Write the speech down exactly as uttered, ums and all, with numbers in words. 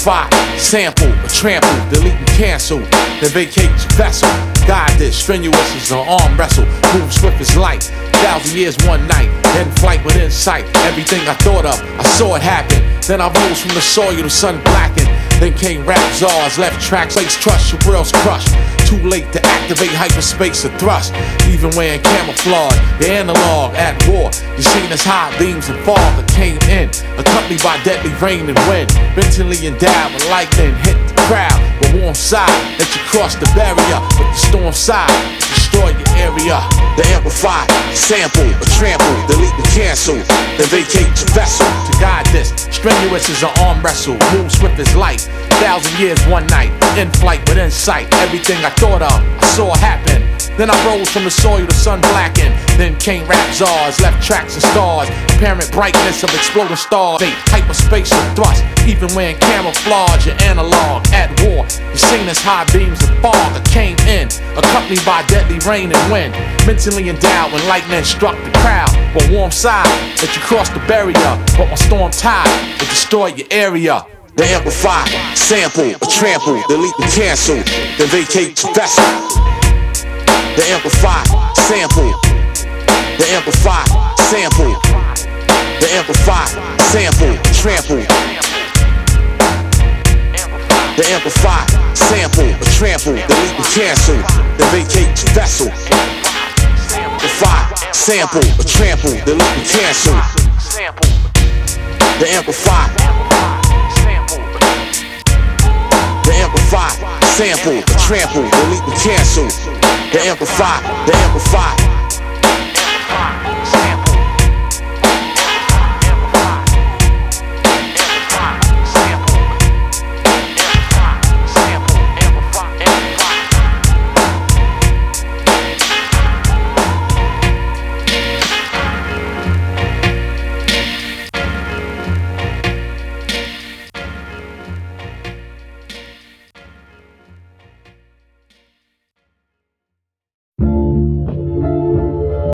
amplify, sample, or trample, delete and cancel, then vacate your vessel. God this, strenuous as an arm wrestle, move swift as light, thousand years one night, in flight with insight. Everything I thought of, I saw it happen. Then I rose from the soil, the sun blackened. Then came rap czars, left tracks, place trust, your world's crushed. Too late to activate hyperspace or thrust. Even wearing camouflage, the analog at war. You seen as high beams and fog that came in, accompanied by deadly rain and wind. Mentally endowed with lightning hit the crowd, but warm side let you cross the barrier. But the storm side destroy your area. The amplify, sample, or trample, delete and cancel, then vacate your vessel. To guide this, strenuous as an arm wrestle, move swift as light, thousand years one night, in flight with insight. Everything I thought of, I saw happen. Then I rose from the soil, the sun blackened. Then came rap czars, left tracks and stars, apparent brightness of exploding stars. They hyperspace and thrust, even wearing camouflage and analog at war. You seen as high beams of fog that came in, accompanied by deadly rain and wind. Mentally endowed when lightning struck the crowd, but warm side that you crossed the barrier. But on storm tide, it destroyed your area. The amplify, sample, or trample, delete and cancel, then vacate your vessel. The amplify, sample, the amplify, sample, the amplify, sample, trample. The amplify, sample, or trample, delete and cancel, then vacate your vessel. Amplify, sample, or trample, delete and cancel. The amplify, the amplify, sample, or trample, delete and cancel. The amplify, the amplify.